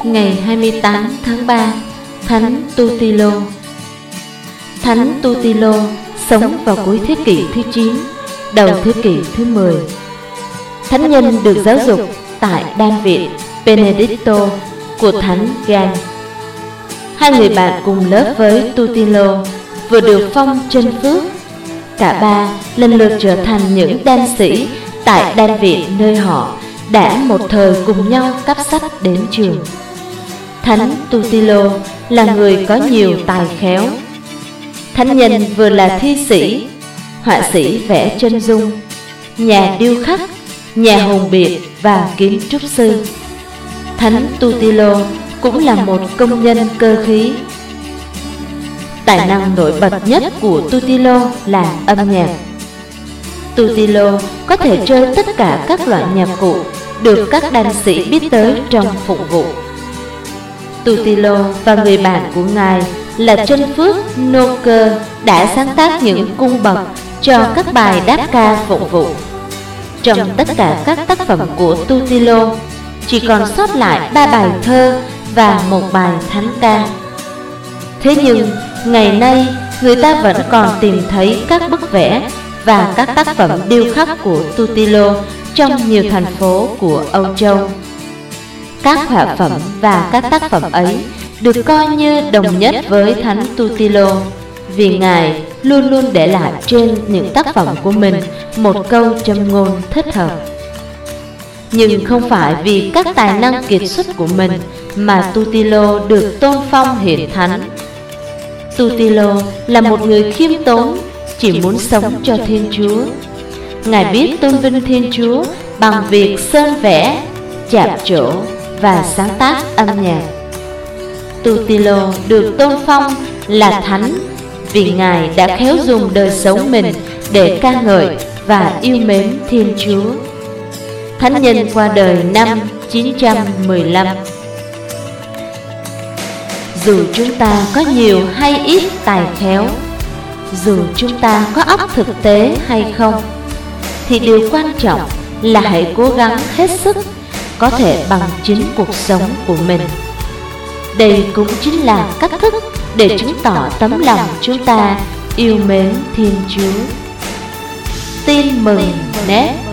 Ngày 28 tháng 3, Thánh Tutilo. Thánh Tutilo sống vào cuối thế kỷ thứ 9, đầu thế kỷ thứ 10. Thánh nhân được giáo dục tại Đan viện Benedicto của Thánh Gall. Hai người bạn cùng lớp với Tutilo vừa được phong chân phước. Cả ba lần lượt trở thành những đan sĩ tại đan viện nơi họ đã một thời cùng nhau cắp sách đến trường. Thánh Tutilo là người có nhiều tài khéo. Thánh nhân vừa là thi sĩ, họa sĩ vẽ chân dung, nhà điêu khắc, nhà hồn biện và kiến trúc sư. Thánh Tutilo cũng là một công nhân cơ khí. Tài năng nổi bật nhất của Tutilo là âm nhạc. Tutilo có thể chơi tất cả các loại nhạc cụ được các đan sĩ biết tới trong phục vụ. Tutilo và người bạn của ngài là chân phước Knocker đã sáng tác những cung bậc cho các bài đáp ca phụng vụ. Trong tất cả các tác phẩm của Tutilo, chỉ còn sót lại 3 bài thơ và 1 bài thánh ca. Thế nhưng, ngày nay người ta vẫn còn tìm thấy các bức vẽ và các tác phẩm điêu khắc của Tutilo trong nhiều thành phố của Âu Châu. Các họa phẩm và các tác phẩm ấy được coi như đồng nhất với Thánh Tutilo, vì ngài luôn luôn để lại trên những tác phẩm của mình một câu châm ngôn thích hợp. Nhưng không phải vì các tài năng kiệt xuất của mình mà Tutilo được tôn phong hiển thánh. Tutilo là một người khiêm tốn, chỉ muốn sống cho Thiên Chúa. Ngài biết tôn vinh Thiên Chúa bằng việc sơn vẽ, chạm trổ và sáng tác âm nhạc. Tutilo được tôn phong là thánh vì ngài đã khéo dùng đời sống mình để ca ngợi và yêu mến Thiên Chúa. Thánh nhân qua đời năm 915. Dù chúng ta có nhiều hay ít tài khéo, dù chúng ta có óc thực tế hay không, thì điều quan trọng là hãy cố gắng hết sức có thể bằng chính cuộc sống của mình. Đây cũng chính là cách thức để chứng tỏ tấm lòng chúng ta yêu mến Thiên Chúa. Tin mừng Net.